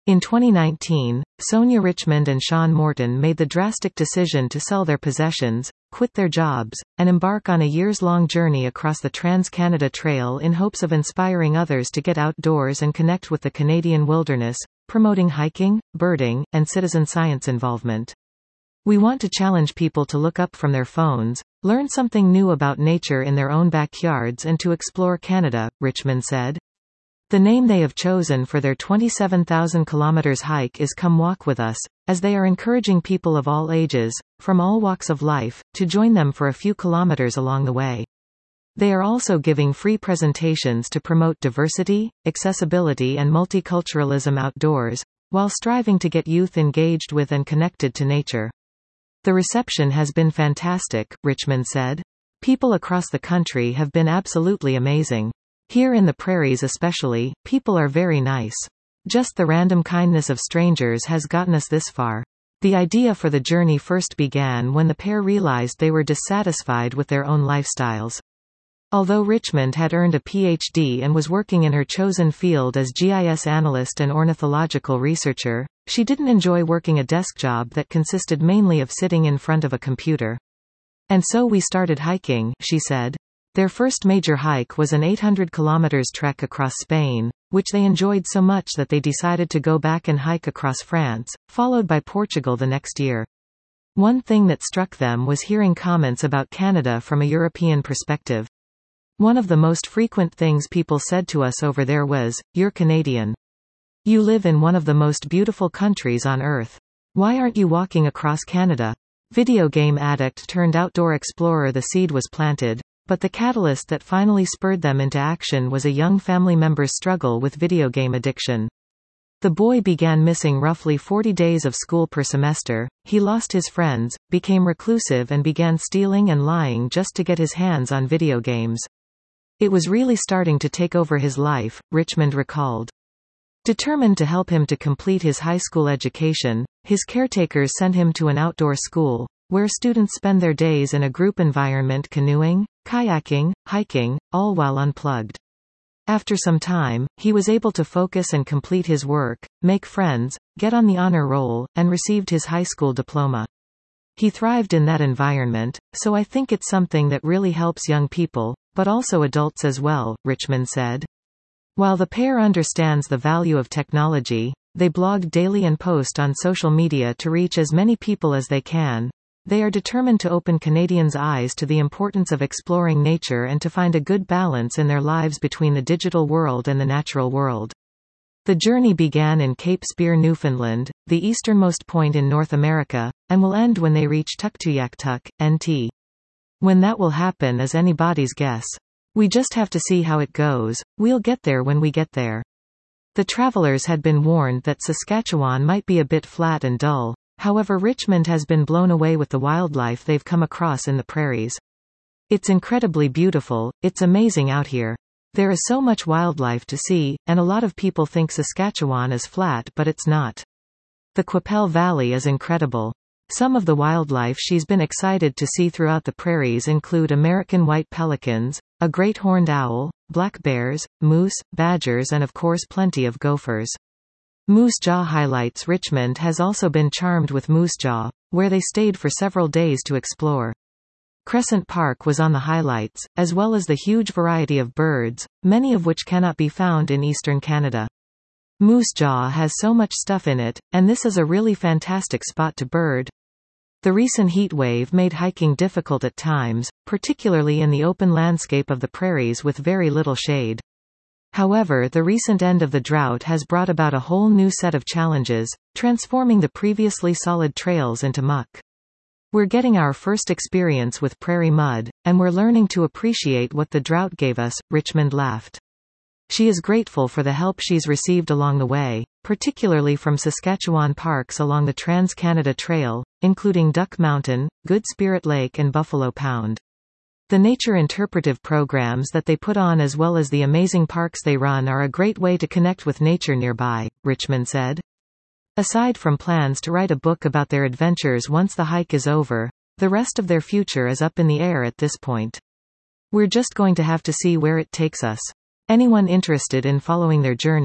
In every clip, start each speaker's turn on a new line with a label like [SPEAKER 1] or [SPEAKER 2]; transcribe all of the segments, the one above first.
[SPEAKER 1] In 2019, Sonia Richmond and Sean Morton made the drastic decision to sell their possessions, quit their jobs, and embark on a years-long journey across the Trans-Canada Trail in hopes of inspiring others to get outdoors and connect with the Canadian wilderness, promoting hiking, birding, and citizen science involvement. "We want to challenge people to look up from their phones, learn something new about nature in their own backyards and to explore Canada," Richmond said. The name they have chosen for their 27,000 kilometers hike is Come Walk With Us, as they are encouraging people of all ages, from all walks of life, to join them for a few kilometers along the way. They are also giving free presentations to promote diversity, accessibility and multiculturalism outdoors, while striving to get youth engaged with and connected to nature. "The reception has been fantastic," Richmond said. "People across the country have been absolutely amazing. Here in the prairies especially, people are very nice. Just the random kindness of strangers has gotten us this far." The idea for the journey first began when the pair realized they were dissatisfied with their own lifestyles. Although Richmond had earned a PhD and was working in her chosen field as GIS analyst and ornithological researcher, she didn't enjoy working a desk job that consisted mainly of sitting in front of a computer. "And so we started hiking," she said. Their first major hike was an 800 km trek across Spain, which they enjoyed so much that they decided to go back and hike across France, followed by Portugal the next year. One thing that struck them was hearing comments about Canada from a European perspective. One of the most frequent things people said to us over there was, "You're Canadian. You live in one of the most beautiful countries on earth. Why aren't you walking across Canada?" Video game addict turned outdoor explorer, the seed was planted. But the catalyst that finally spurred them into action was a young family member's struggle with video game addiction. The boy began missing roughly 40 days of school per semester, he lost his friends, became reclusive and began stealing and lying just to get his hands on video games. "It was really starting to take over his life," Richmond recalled. Determined to help him to complete his high school education, his caretakers sent him to an outdoor school, where students spend their days in a group environment canoeing, kayaking, hiking, all while unplugged. After some time, he was able to focus and complete his work, make friends, get on the honor roll, and received his high school diploma. "He thrived in that environment, so I think it's something that really helps young people, but also adults as well," Richmond said. While the pair understands the value of technology, they blog daily and post on social media to reach as many people as they can. They are determined to open Canadians' eyes to the importance of exploring nature and to find a good balance in their lives between the digital world and the natural world. The journey began in Cape Spear, Newfoundland, the easternmost point in North America, and will end when they reach Tuktoyaktuk, NT. When that will happen is anybody's guess. "We just have to see how it goes, we'll get there when we get there." The travelers had been warned that Saskatchewan might be a bit flat and dull. However, Richmond has been blown away with the wildlife they've come across in the prairies. "It's incredibly beautiful, it's amazing out here. There is so much wildlife to see, and a lot of people think Saskatchewan is flat but it's not. The Qu'Appelle Valley is incredible." Some of the wildlife she's been excited to see throughout the prairies include American white pelicans, a great horned owl, black bears, moose, badgers and of course plenty of gophers. Moose Jaw highlights Richmond has also been charmed with Moose Jaw, where they stayed for several days to explore. Crescent Park was on the highlights, as well as the huge variety of birds, many of which cannot be found in eastern Canada. Moose Jaw has so much stuff in it, and this is a really fantastic spot to bird. The recent heat wave made hiking difficult at times, particularly in the open landscape of the prairies with very little shade. However, the recent end of the drought has brought about a whole new set of challenges, transforming the previously solid trails into muck. "We're getting our first experience with prairie mud, and we're learning to appreciate what the drought gave us," Richmond laughed. She is grateful for the help she's received along the way, particularly from Saskatchewan parks along the Trans-Canada Trail, including Duck Mountain, Good Spirit Lake and Buffalo Pound. The nature interpretive programs that they put on as well as the amazing parks they run are a great way to connect with nature nearby, Richmond said. Aside from plans to write a book about their adventures once the hike is over, the rest of their future is up in the air at this point. "We're just going to have to see where it takes us. Anyone interested in following their journey,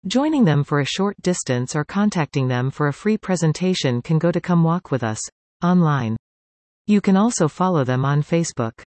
[SPEAKER 1] Joining them for a short distance or contacting them for a free presentation can go to Come Walk With Us online. You can also follow them on Facebook.